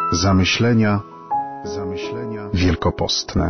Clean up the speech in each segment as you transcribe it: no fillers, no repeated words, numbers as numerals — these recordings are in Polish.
Zamyślenia wielkopostne.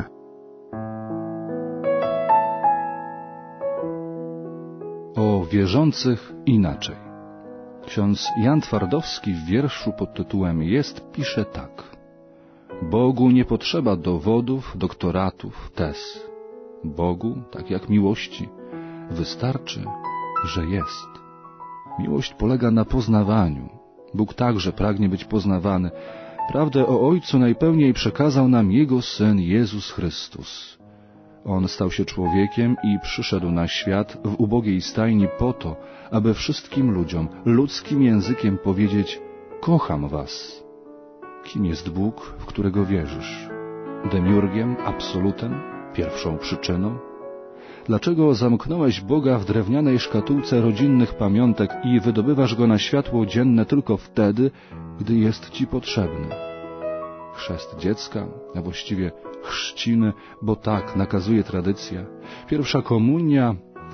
O wierzących inaczej. Ksiądz Jan Twardowski w wierszu pod tytułem Jest pisze tak. Bogu nie potrzeba dowodów, doktoratów, tez. Bogu, tak jak miłości, wystarczy, że jest. Miłość polega na poznawaniu. Bóg także pragnie być poznawany. Prawdę o Ojcu najpełniej przekazał nam Jego Syn Jezus Chrystus. On stał się człowiekiem i przyszedł na świat w ubogiej stajni po to, aby wszystkim ludziom ludzkim językiem powiedzieć: kocham was. Kim jest Bóg, w którego wierzysz? Demiurgiem, absolutem, pierwszą przyczyną? Dlaczego zamknąłeś Boga w drewnianej szkatułce rodzinnych pamiątek i wydobywasz Go na światło dzienne tylko wtedy, gdy jest Ci potrzebny? Chrzest dziecka, a właściwie chrzciny, bo tak nakazuje tradycja. Pierwsza komunia,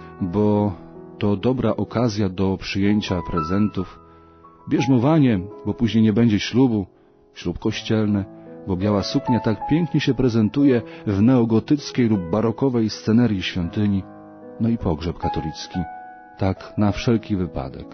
bo to dobra okazja do przyjęcia prezentów. Bierzmowanie, bo później nie będzie ślubu. Ślub kościelny, bo biała suknia tak pięknie się prezentuje w neogotyckiej lub barokowej scenerii świątyni. No i pogrzeb katolicki, tak na wszelki wypadek.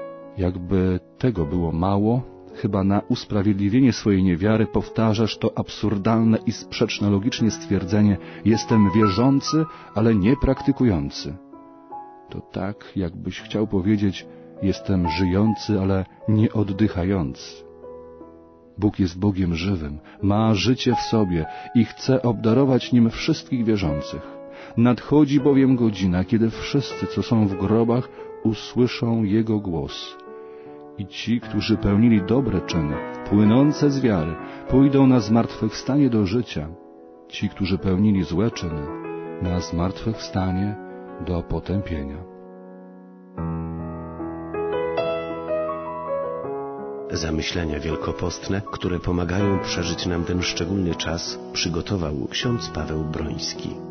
Jakby tego było mało, chyba na usprawiedliwienie swojej niewiary powtarzasz to absurdalne i sprzeczne logicznie stwierdzenie: jestem wierzący, ale nie praktykujący. To tak, jakbyś chciał powiedzieć: jestem żyjący, ale nie oddychający. Bóg jest Bogiem żywym, ma życie w sobie i chce obdarować nim wszystkich wierzących. Nadchodzi bowiem godzina, kiedy wszyscy, co są w grobach, usłyszą Jego głos. I ci, którzy pełnili dobre czyny, płynące z wiary, pójdą na zmartwychwstanie do życia. Ci, którzy pełnili złe czyny, na zmartwychwstanie do potępienia. Zamyślenia wielkopostne, które pomagają przeżyć nam ten szczególny czas, przygotował ksiądz Paweł Broński.